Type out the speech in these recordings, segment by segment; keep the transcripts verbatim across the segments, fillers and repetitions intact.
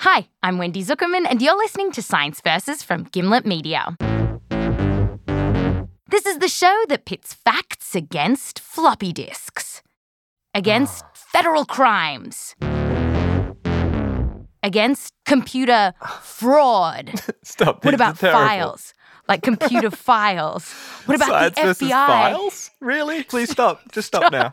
Hi, I'm Wendy Zuckerman, and you're listening to Science Versus from Gimlet Media. This is the show that pits facts against floppy disks, against federal crimes, against computer fraud. Stop. What about terrible. files? Like computer files. What about Science the F B I? Files? Really? Please stop. Just stop now.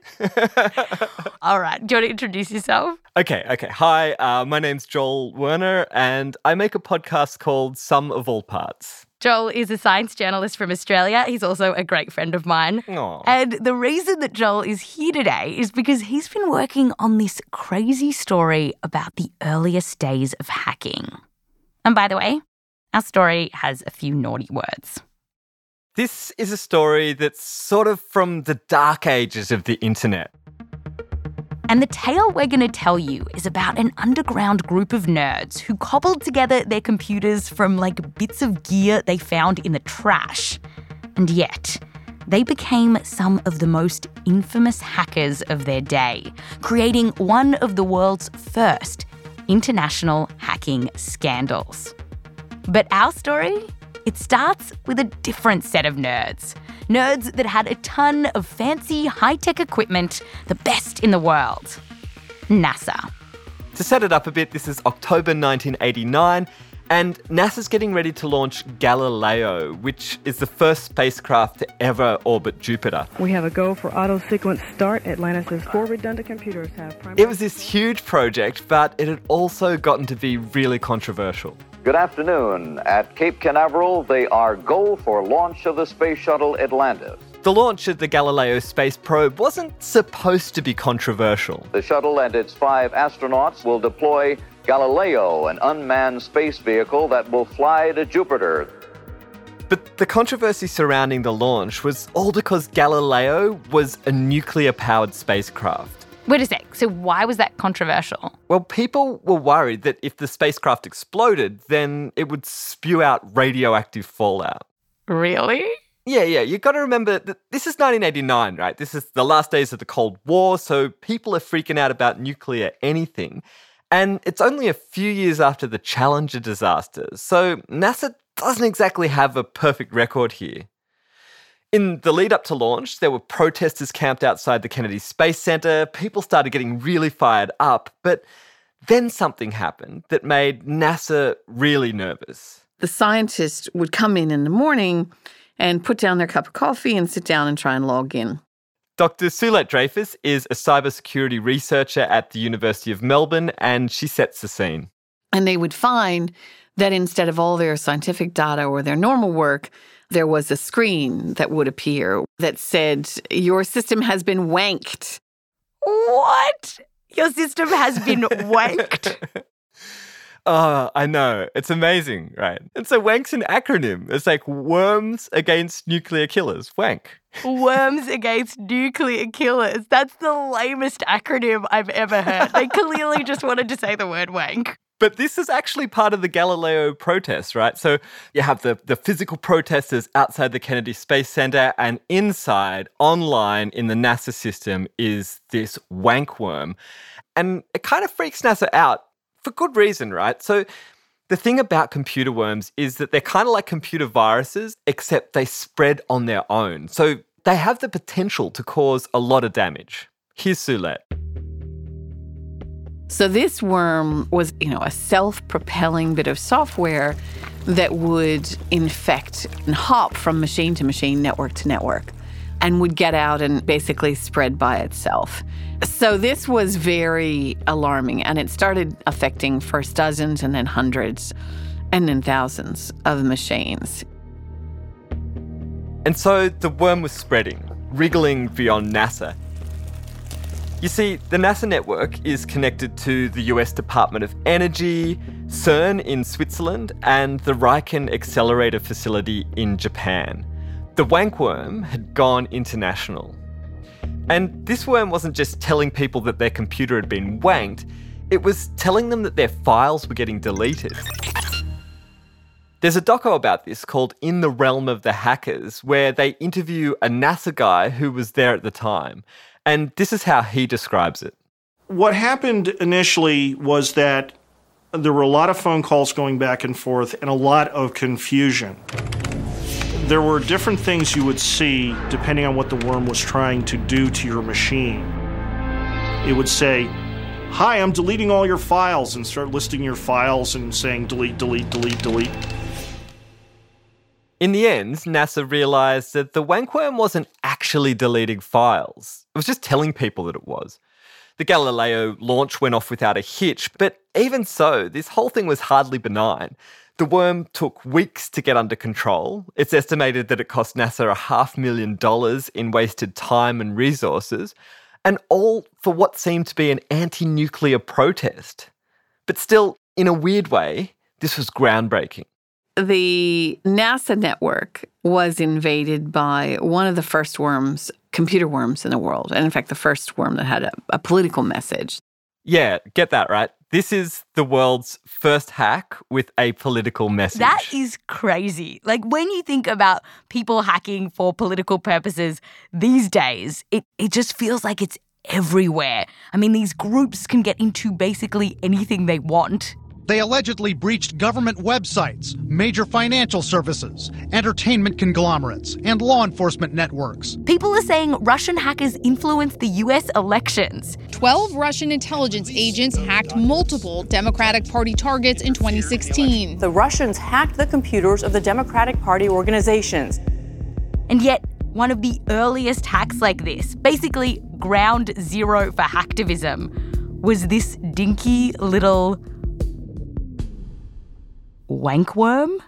All right. Do you want to introduce yourself? Okay, okay. Hi, uh, my name's Joel Werner, and I make a podcast called Sum of All Parts. Joel is a science journalist from Australia. He's also a great friend of mine. Aww. And the reason that Joel is here today is because he's been working on this crazy story about the earliest days of hacking. And by the way, our story has a few naughty words. This is a story that's sort of from the dark ages of the internet. And the tale we're going to tell you is about an underground group of nerds who cobbled together their computers from like bits of gear they found in the trash. And yet, they became some of the most infamous hackers of their day, creating one of the world's first international hacking scandals. But our story, it starts with a different set of nerds. Nerds that had a ton of fancy, high-tech equipment, the best in the world. NASA. To set it up a bit, this is October nineteen eighty-nine, and NASA's getting ready to launch Galileo, which is the first spacecraft to ever orbit Jupiter. We have a go for auto-sequence start. Atlantis' four redundant computers have primary... It was this huge project, but it had also gotten to be really controversial. Good afternoon. At Cape Canaveral, they are go for launch of the space shuttle Atlantis. The launch of the Galileo space probe wasn't supposed to be controversial. The shuttle and its five astronauts will deploy Galileo, an unmanned space vehicle that will fly to Jupiter. But the controversy surrounding the launch was all because Galileo was a nuclear-powered spacecraft. Wait a sec, so why was that controversial? Well, people were worried that if the spacecraft exploded, then it would spew out radioactive fallout. Really? Yeah, yeah, you've got to remember that this is nineteen eighty-nine, right? This is the last days of the Cold War, so people are freaking out about nuclear anything. And it's only a few years after the Challenger disaster, so NASA doesn't exactly have a perfect record here. In the lead up to launch, there were protesters camped outside the Kennedy Space Center. People started getting really fired up, but then something happened that made NASA really nervous. The scientists would come in in the morning and put down their cup of coffee and sit down and try and log in. Doctor Sulette Dreyfus is a cybersecurity researcher at the University of Melbourne, and she sets the scene. And they would find that instead of all their scientific data or their normal work, there was a screen that would appear that said, your system has been wanked. What? Your system has been wanked? Oh, I know. It's amazing, right? And so WANK's an acronym. It's like Worms Against Nuclear Killers. WANK. Worms Against Nuclear Killers. That's the lamest acronym I've ever heard. They clearly just wanted to say the word wank. But this is actually part of the Galileo protests, right? So you have the, the physical protesters outside the Kennedy Space Center, and inside, online in the NASA system, is this wank worm. And it kind of freaks NASA out for good reason, right? So the thing about computer worms is that they're kind of like computer viruses, except they spread on their own. So they have the potential to cause a lot of damage. Here's Sulette. So this worm was, you know, a self-propelling bit of software that would infect and hop from machine to machine, network to network, and would get out and basically spread by itself. So this was very alarming, and it started affecting first dozens and then hundreds and then thousands of machines. And so the worm was spreading, wriggling beyond NASA. You see, the NASA network is connected to the U S Department of Energy, CERN in Switzerland, and the Riken Accelerator Facility in Japan. The wank worm had gone international. And this worm wasn't just telling people that their computer had been wanked, it was telling them that their files were getting deleted. There's a doco about this called In the Realm of the Hackers, where they interview a NASA guy who was there at the time. And this is how he describes it. What happened initially was that There were a lot of phone calls going back and forth and a lot of confusion. There were different things you would see depending on what the worm was trying to do to your machine. It would say, "Hi, I'm deleting all your files," and start listing your files and saying delete, delete, delete, delete. In the end, NASA realized that the wankworm wasn't actually deleting files. It was just telling people that it was. The Galileo launch went off without a hitch, but even so, this whole thing was hardly benign. The worm took weeks to get under control. It's estimated that it cost NASA a half million dollars in wasted time and resources, and all for what seemed to be an anti-nuclear protest. But still, in a weird way, this was groundbreaking. The NASA network was invaded by one of the first worms, computer worms in the world, and in fact, the first worm that had a, a political message. Yeah, get that right. This is the world's first hack with a political message. That is crazy. Like, when you think about people hacking for political purposes these days, it, it just feels like it's everywhere. I mean, these groups can get into basically anything they want. They allegedly breached government websites, major financial services, entertainment conglomerates, and law enforcement networks. People are saying Russian hackers influenced the U S elections. Twelve Russian intelligence agents hacked multiple Democratic Party targets in twenty sixteen. The Russians hacked the computers of the Democratic Party organizations. And yet, one of the earliest hacks like this, basically ground zero for hacktivism, was this dinky little wankworm?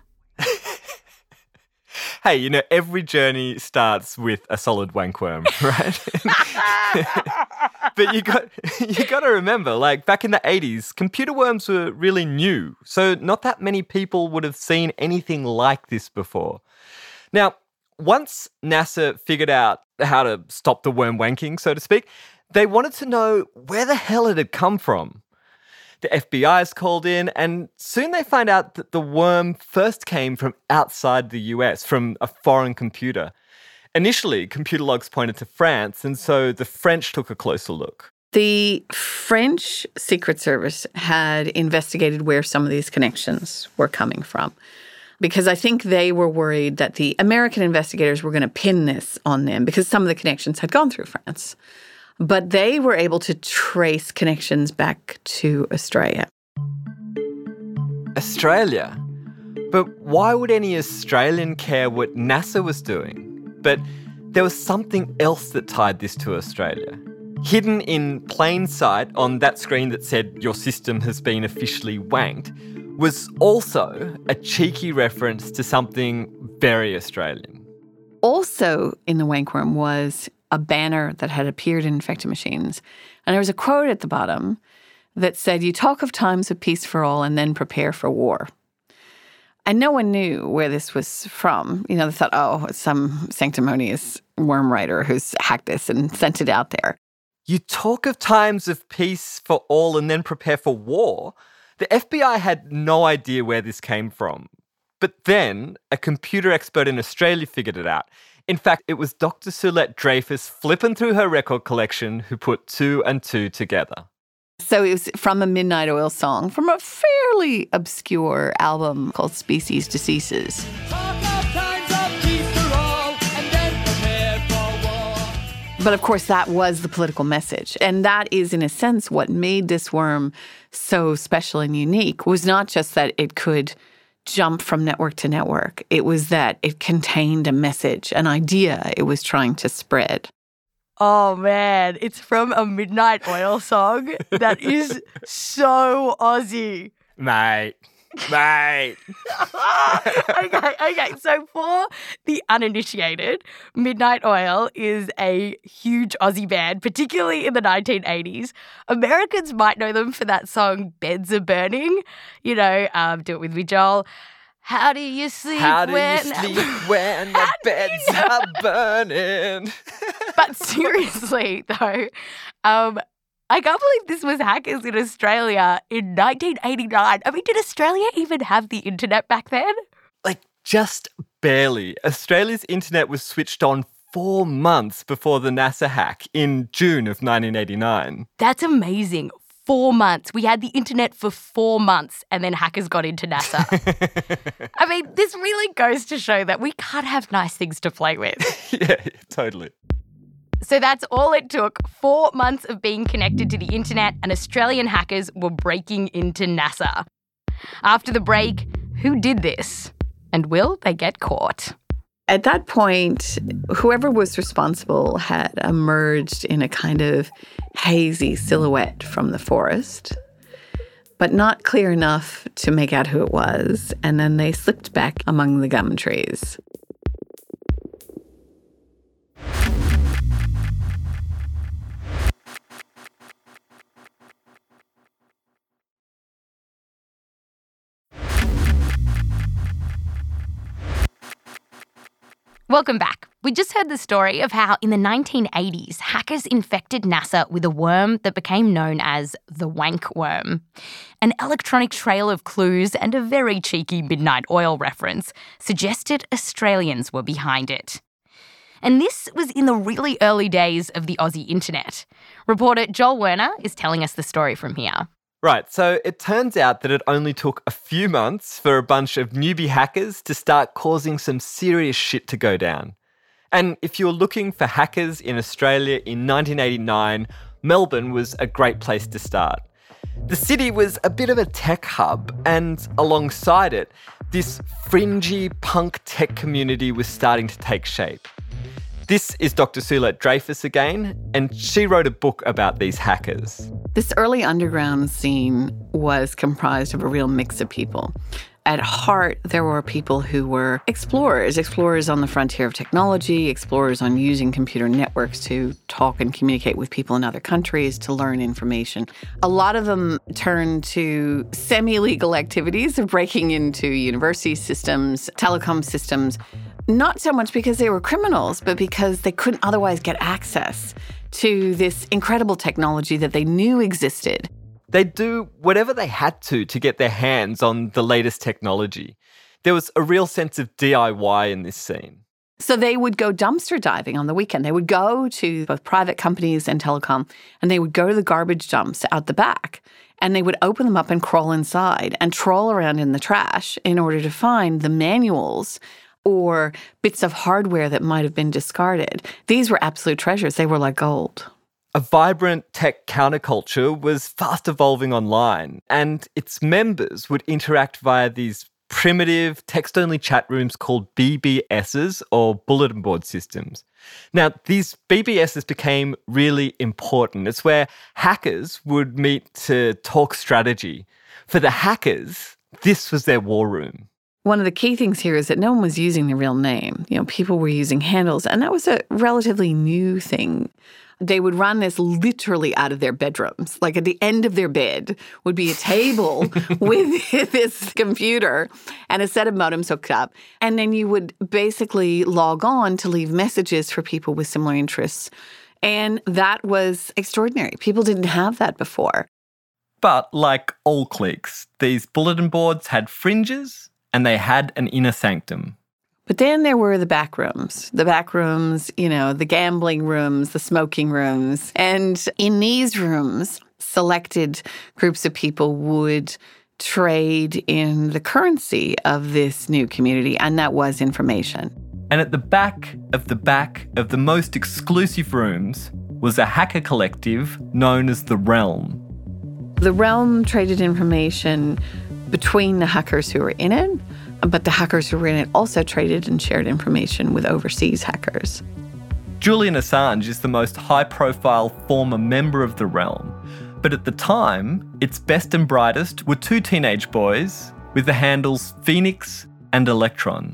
Hey, you know, every journey starts with a solid wankworm, right? But you got you got to remember, like back in the eighties, computer worms were really new, so not that many people would have seen anything like this before. Now, once NASA figured out how to stop the worm wanking, so to speak, they wanted to know where the hell it had come from. The F B I is called in, and soon they find out that the worm first came from outside the U S, from a foreign computer. Initially, computer logs pointed to France, and so the French took a closer look. The French Secret Service had investigated where some of these connections were coming from, because I think they were worried that the American investigators were going to pin this on them because some of the connections had gone through France. But they were able to trace connections back to Australia. Australia? But why would any Australian care what NASA was doing? But there was something else that tied this to Australia. Hidden in plain sight on that screen that said your system has been officially wanked was also a cheeky reference to something very Australian. Also in the wankworm was a banner that had appeared in infected machines. And there was a quote at the bottom that said, "You talk of times of peace for all and then prepare for war." And no one knew where this was from. You know, they thought, oh, it's some sanctimonious worm writer who's hacked this and sent it out there. You talk of times of peace for all and then prepare for war? The F B I had no idea where this came from. But then a computer expert in Australia figured it out. In fact, it was Doctor Soulette Dreyfus flipping through her record collection who put two and two together. So it was from a Midnight Oil song from a fairly obscure album called Species Diseases. But of course, that was the political message. And that is, in a sense, what made this worm so special and unique, was not just that it could jump from network to network. It was that it contained a message, an idea it was trying to spread. Oh, man. It's from a Midnight Oil song. That is so Aussie. Mate. Mate. okay, okay. So for the uninitiated, Midnight Oil is a huge Aussie band, particularly in the nineteen eighties. Americans might know them for that song, Beds Are Burning. You know, um, do it with me, Joel. How do you sleep How do when... you sleep when the beds you know? are burning? But seriously, though, um, I can't believe this was hackers in Australia in nineteen eighty-nine. I mean, did Australia even have the internet back then? Like, just barely. Australia's internet was switched on four months before the NASA hack in June of nineteen eighty-nine. That's amazing. four months. We had the internet for four months and then hackers got into NASA. I mean, this really goes to show that we can't have nice things to play with. Yeah, totally. So that's all it took. Four months of being connected to the internet and Australian hackers were breaking into NASA. After the break, who did this? And will they get caught? At that point, whoever was responsible had emerged in a kind of hazy silhouette from the forest, but not clear enough to make out who it was, and then they slipped back among the gum trees. Welcome back. We just heard the story of how in the nineteen eighties, hackers infected NASA with a worm that became known as the wank worm. An electronic trail of clues and a very cheeky midnight oil reference suggested Australians were behind it. And this was in the really early days of the Aussie internet. Reporter Joel Werner is telling us the story from here. Right, so it turns out that it only took a few months for a bunch of newbie hackers to start causing some serious shit to go down. And if you're looking for hackers in Australia in nineteen eighty-nine, Melbourne was a great place to start. The city was a bit of a tech hub, and alongside it, this fringy punk tech community was starting to take shape. This is Doctor Suelette Dreyfus again, and she wrote a book about these hackers. This early underground scene was comprised of a real mix of people. At heart, there were people who were explorers, explorers on the frontier of technology, explorers on using computer networks to talk and communicate with people in other countries, to learn information. A lot of them turned to semi-legal activities of breaking into university systems, telecom systems, not so much because they were criminals, but because they couldn't otherwise get access to this incredible technology that they knew existed. They'd do whatever they had to to get their hands on the latest technology. There was a real sense of D I Y in this scene. So they would go dumpster diving on the weekend. They would go to both private companies and telecom, and they would go to the garbage dumps out the back, and they would open them up and crawl inside and troll around in the trash in order to find the manuals or bits of hardware that might have been discarded. These were absolute treasures. They were like gold. A vibrant tech counterculture was fast evolving online, and its members would interact via these primitive text-only chat rooms called B B Ss, or bulletin board systems. Now, these B B Ss became really important. It's where hackers would meet to talk strategy. For the hackers, this was their war room. One of the key things here is that no one was using the real name. You know, people were using handles, and that was a relatively new thing. They would run this literally out of their bedrooms. Like at the end of their bed would be a table with this computer and a set of modems hooked up. And then you would basically log on to leave messages for people with similar interests. And that was extraordinary. People didn't have that before. But like all cliques, these bulletin boards had fringes and they had an inner sanctum. But then there were the back rooms, the back rooms, you know, the gambling rooms, the smoking rooms. And in these rooms, selected groups of people would trade in the currency of this new community, and that was information. And at the back of the back of the most exclusive rooms was a hacker collective known as The Realm. The Realm traded information between the hackers who were in it, but the hackers who were in it also traded and shared information with overseas hackers. Julian Assange is the most high-profile former member of The Realm, but at the time, its best and brightest were two teenage boys with the handles Phoenix and Electron.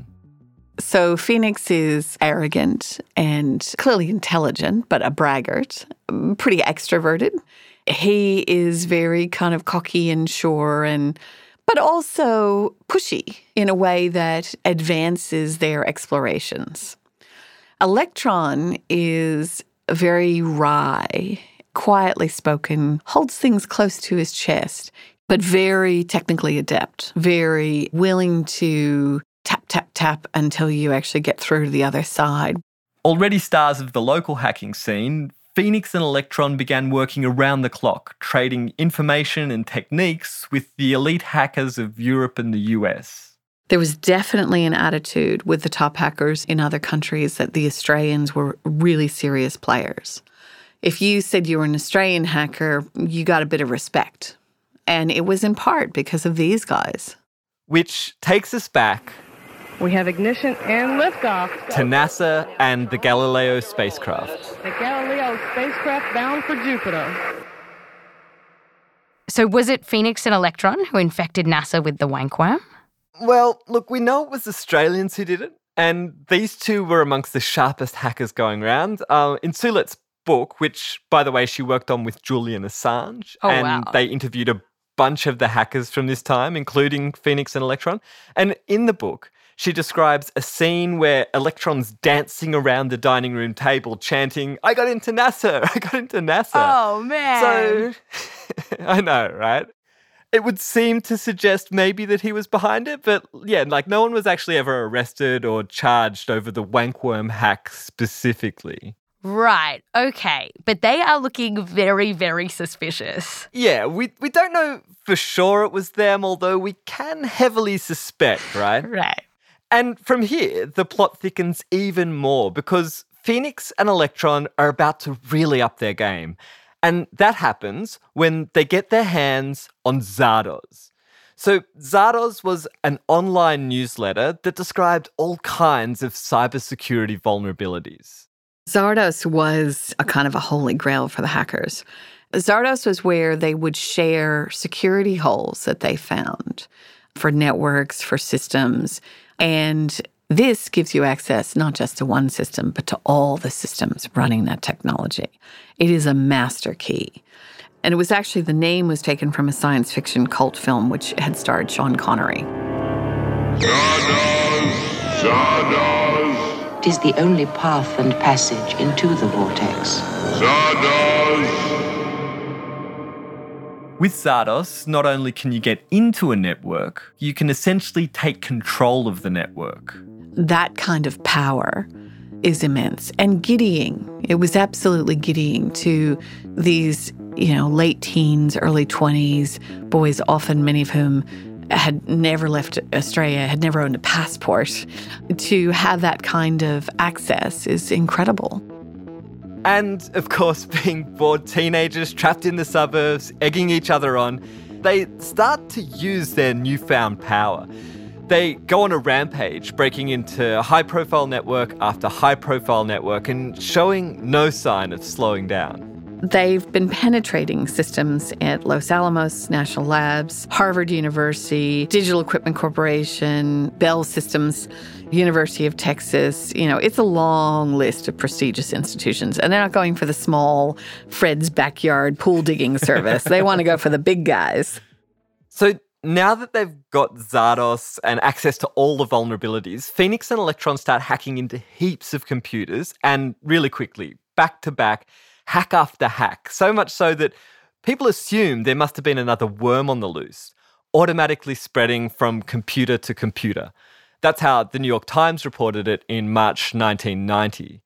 So Phoenix is arrogant and clearly intelligent, but a braggart, pretty extroverted. He is very kind of cocky and sure and but also pushy in a way that advances their explorations. Electron is very wry, quietly spoken, holds things close to his chest, but very technically adept, very willing to tap, tap, tap until you actually get through to the other side. Already stars of the local hacking scene, Phoenix and Electron began working around the clock, trading information and techniques with the elite hackers of Europe and the U S. There was definitely an attitude with the top hackers in other countries that the Australians were really serious players. If you said you were an Australian hacker, you got a bit of respect. And it was in part because of these guys. Which takes us back... We have ignition and liftoff. To NASA and the Galileo spacecraft. The Galileo spacecraft bound for Jupiter. So was it Phoenix and Electron who infected NASA with the wankworm? Well, look, we know it was Australians who did it, and these two were amongst the sharpest hackers going around. Uh, in Sulet's book, which, by the way, she worked on with Julian Assange, oh, and wow. they interviewed a bunch of the hackers from this time, including Phoenix and Electron. And in the book, she describes a scene where Electron's dancing around the dining room table chanting, "I got into NASA, I got into NASA." Oh, man. So, I know, right? It would seem to suggest maybe that he was behind it, but yeah, like no one was actually ever arrested or charged over the wankworm hack specifically. Right, okay. But they are looking very, very suspicious. Yeah, we, we don't know for sure it was them, although we can heavily suspect, right? Right. And from here, the plot thickens even more because Phoenix and Electron are about to really up their game. And that happens when they get their hands on Zardoz. So Zardoz was an online newsletter that described all kinds of cybersecurity vulnerabilities. Zardoz was a kind of a holy grail for the hackers. Zardoz was where they would share security holes that they found for networks, for systems. And this gives you access not just to one system, but to all the systems running that technology. It is a master key. And it was actually, the name was taken from a science fiction cult film which had starred Sean Connery. Zardoz! Zardoz! It is the only path and passage into the vortex. Zardoz! With Zardoz, not only can you get into a network, you can essentially take control of the network. That kind of power is immense and giddying. It was absolutely giddying to these, you know, late teens, early twenties, boys, often many of whom had never left Australia, had never owned a passport. To have that kind of access is incredible. And, of course, being bored teenagers trapped in the suburbs, egging each other on, they start to use their newfound power. They go on a rampage, breaking into high-profile network after high-profile network and showing no sign of slowing down. They've been penetrating systems at Los Alamos National Labs, Harvard University, Digital Equipment Corporation, Bell Systems, University of Texas. You know, it's a long list of prestigious institutions. And they're not going for the small Fred's backyard pool digging service. They want to go for the big guys. So now that they've got Zardoz and access to all the vulnerabilities, Phoenix and Electron start hacking into heaps of computers and really quickly, back to back, hack after hack, so much so that people assume there must have been another worm on the loose, automatically spreading from computer to computer. That's how the New York Times reported it in March nineteen ninety.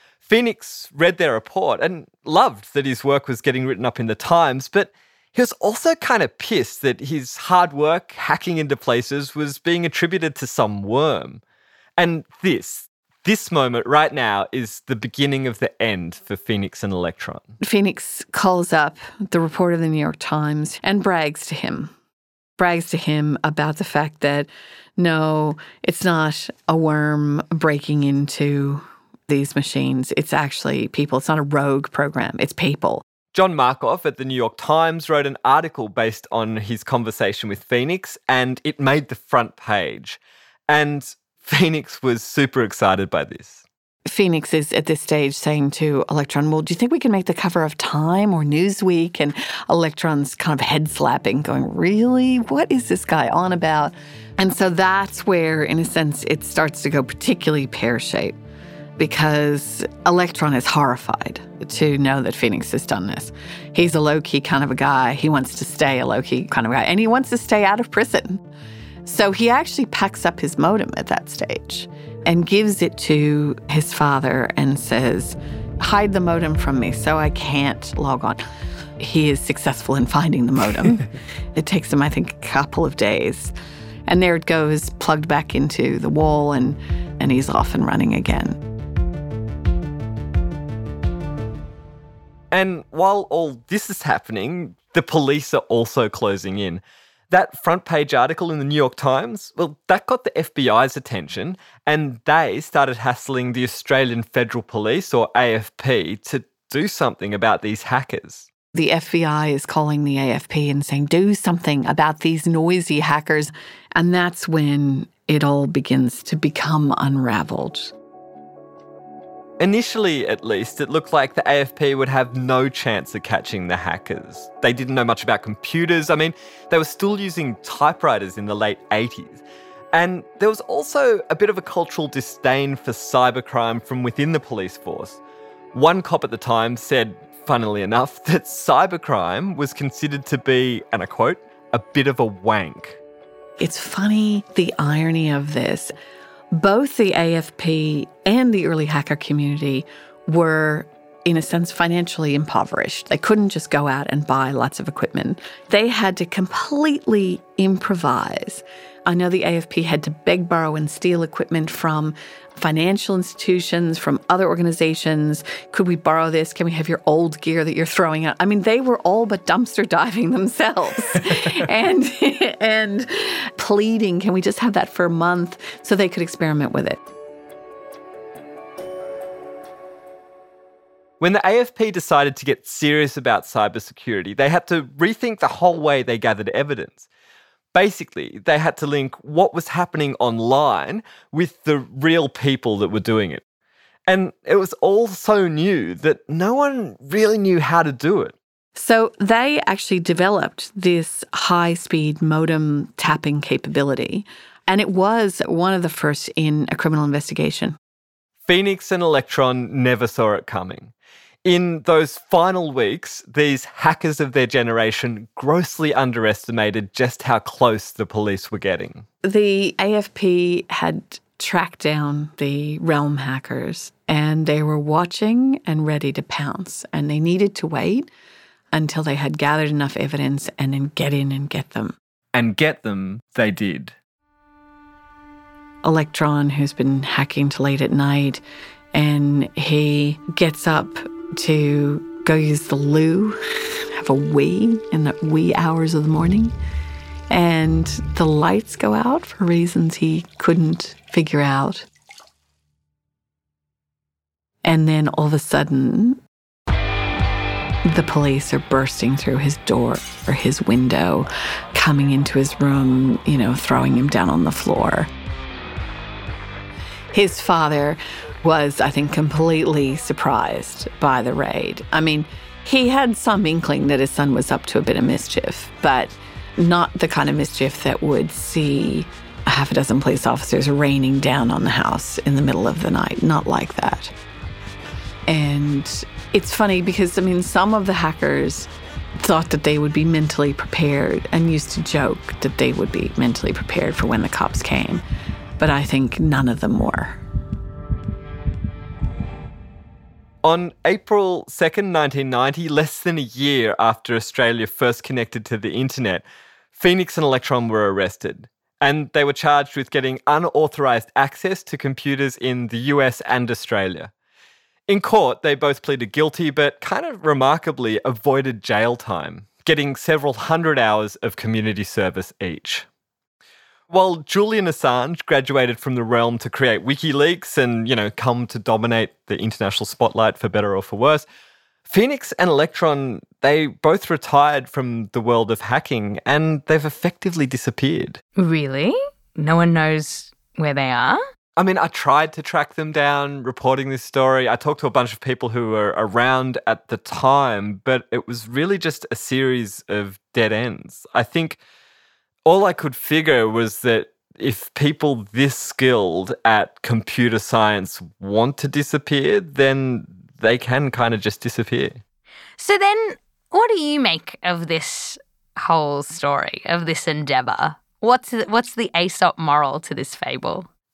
Phoenix read their report and loved that his work was getting written up in the Times, but he was also kind of pissed that his hard work hacking into places was being attributed to some worm. And this, This moment right now is the beginning of the end for Phoenix and Electron. Phoenix calls up the reporter of the New York Times and brags to him. Brags to him about the fact that, no, it's not a worm breaking into these machines. It's actually people. It's not a rogue program. It's people. John Markoff at the New York Times wrote an article based on his conversation with Phoenix, and it made the front page. And Phoenix was super excited by this. Phoenix is at this stage saying to Electron, well, do you think we can make the cover of Time or Newsweek? And Electron's kind of head slapping, going, really? What is this guy on about? And so that's where, in a sense, it starts to go particularly pear-shaped, because Electron is horrified to know that Phoenix has done this. He's a low-key kind of a guy. He wants to stay a low-key kind of guy, and he wants to stay out of prison. So he actually packs up his modem at that stage and gives it to his father and says, hide the modem from me so I can't log on. He is successful in finding the modem. It takes him, I think, a couple of days. And there it goes, plugged back into the wall, and, and he's off and running again. And while all this is happening, the police are also closing in. That front page article in the New York Times, well, that got the F B I's attention, and they started hassling the Australian Federal Police, or A F P, to do something about these hackers. The F B I is calling the A F P and saying, do something about these noisy hackers. And that's when it all begins to become unraveled. Initially, at least, it looked like the A F P would have no chance of catching the hackers. They didn't know much about computers. I mean, they were still using typewriters in the late eighties. And there was also a bit of a cultural disdain for cybercrime from within the police force. One cop at the time said, funnily enough, that cybercrime was considered to be, and I quote, a bit of a wank. It's funny, the irony of this. Both the A F P and the early hacker community were, in a sense, financially impoverished. They couldn't just go out and buy lots of equipment. They had to completely improvise. I know the A F P had to beg, borrow, and steal equipment from financial institutions, from other organizations. Could we borrow this? Can we have your old gear that you're throwing out? I mean, they were all but dumpster diving themselves and, and pleading, can we just have that for a month so they could experiment with it? When the A F P decided to get serious about cybersecurity, they had to rethink the whole way they gathered evidence. Basically, they had to link what was happening online with the real people that were doing it. And it was all so new that no one really knew how to do it. So they actually developed this high-speed modem tapping capability, and it was one of the first in a criminal investigation. Phoenix and Electron never saw it coming. In those final weeks, these hackers of their generation grossly underestimated just how close the police were getting. The A F P had tracked down the Realm hackers, and they were watching and ready to pounce, and they needed to wait until they had gathered enough evidence and then get in and get them. And get them, they did. Electron, who's been hacking till late at night, and he gets up to go use the loo, have a wee in the wee hours of the morning, and the lights go out for reasons he couldn't figure out. And then all of a sudden, the police are bursting through his door or his window, coming into his room, you know, throwing him down on the floor. His father was, I think, completely surprised by the raid. I mean, he had some inkling that his son was up to a bit of mischief, but not the kind of mischief that would see a half a dozen police officers raining down on the house in the middle of the night. Not like that. And it's funny because, I mean, some of the hackers thought that they would be mentally prepared and used to joke that they would be mentally prepared for when the cops came. But I think none of them were. On April second, nineteen ninety, less than a year after Australia first connected to the internet, Phoenix and Electron were arrested, and they were charged with getting unauthorised access to computers in the U S and Australia. In court, they both pleaded guilty, but kind of remarkably avoided jail time, getting several hundred hours of community service each. While Julian Assange graduated from the Realm to create WikiLeaks and, you know, come to dominate the international spotlight for better or for worse, Phoenix and Electron, they both retired from the world of hacking and they've effectively disappeared. Really? No one knows where they are? I mean, I tried to track them down reporting this story. I talked to a bunch of people who were around at the time, but it was really just a series of dead ends. I think all I could figure was that if people this skilled at computer science want to disappear, then they can kind of just disappear. So then what do you make of this whole story, of this endeavour? What's the, what's the Aesop moral to this fable?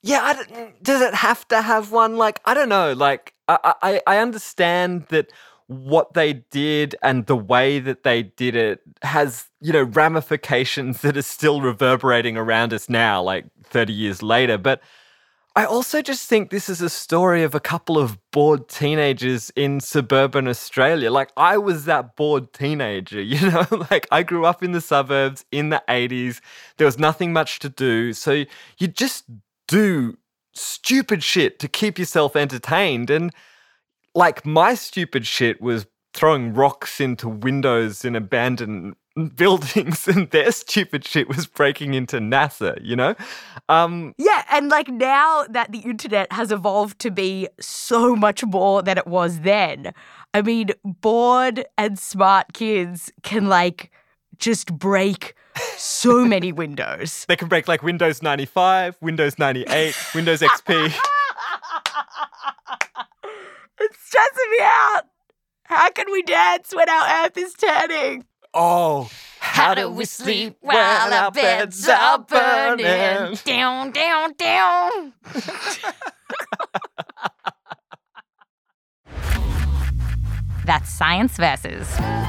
Yeah, I don't, does it have to have one? Like, I don't know. Like, I, I, I understand that what they did and the way that they did it has, you know, ramifications that are still reverberating around us now, like thirty years later. But I also just think this is a story of a couple of bored teenagers in suburban Australia. Like, I was that bored teenager, you know? Like, I grew up in the suburbs in the eighties. There was nothing much to do. So you just do stupid shit to keep yourself entertained. And like, my stupid shit was throwing rocks into windows in abandoned buildings, and their stupid shit was breaking into NASA, you know? Um, yeah, and like now that the internet has evolved to be so much more than it was then, I mean, bored and smart kids can like just break so many windows. They can break like Windows ninety-five, Windows ninety-eight, Windows X P. It's stressing me out. How can we dance when our earth is turning? Oh, how, how do we sleep while our beds are burning? Down, down, down. That's Science Versus.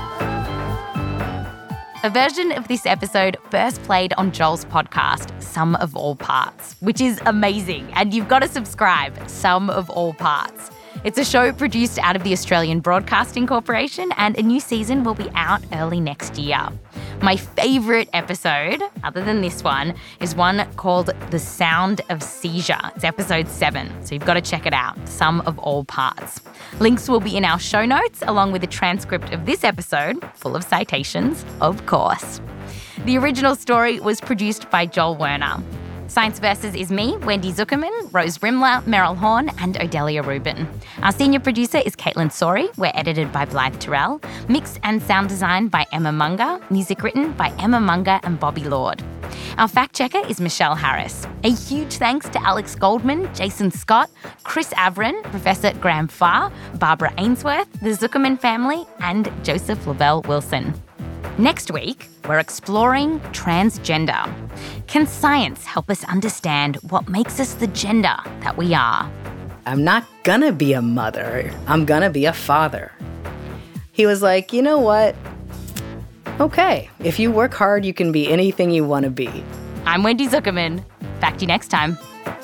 A version of this episode first played on Joel's podcast, Sum of All Parts, which is amazing. And you've got to subscribe, Sum of All Parts. It's a show produced out of the Australian Broadcasting Corporation, and a new season will be out early next year. My favourite episode, other than this one, is one called The Sound of Seizure. It's episode seven, so you've got to check it out, Sum of All Parts. Links will be in our show notes, along with a transcript of this episode, full of citations, of course. The original story was produced by Joel Werner. Science Versus is me, Wendy Zuckerman, Rose Rimler, Meryl Horn, and Odelia Rubin. Our senior producer is Caitlin Sori. We're edited by Blythe Terrell. Mix and sound design by Emma Munger. Music written by Emma Munger and Bobby Lord. Our fact checker is Michelle Harris. A huge thanks to Alex Goldman, Jason Scott, Chris Avron, Professor Graham Farr, Barbara Ainsworth, the Zuckerman family, and Joseph Lavelle Wilson. Next week, we're exploring transgender. Can science help us understand what makes us the gender that we are? I'm not gonna be a mother. I'm gonna be a father. He was like, you know what? Okay, if you work hard, you can be anything you want to be. I'm Wendy Zuckerman. Back to you next time.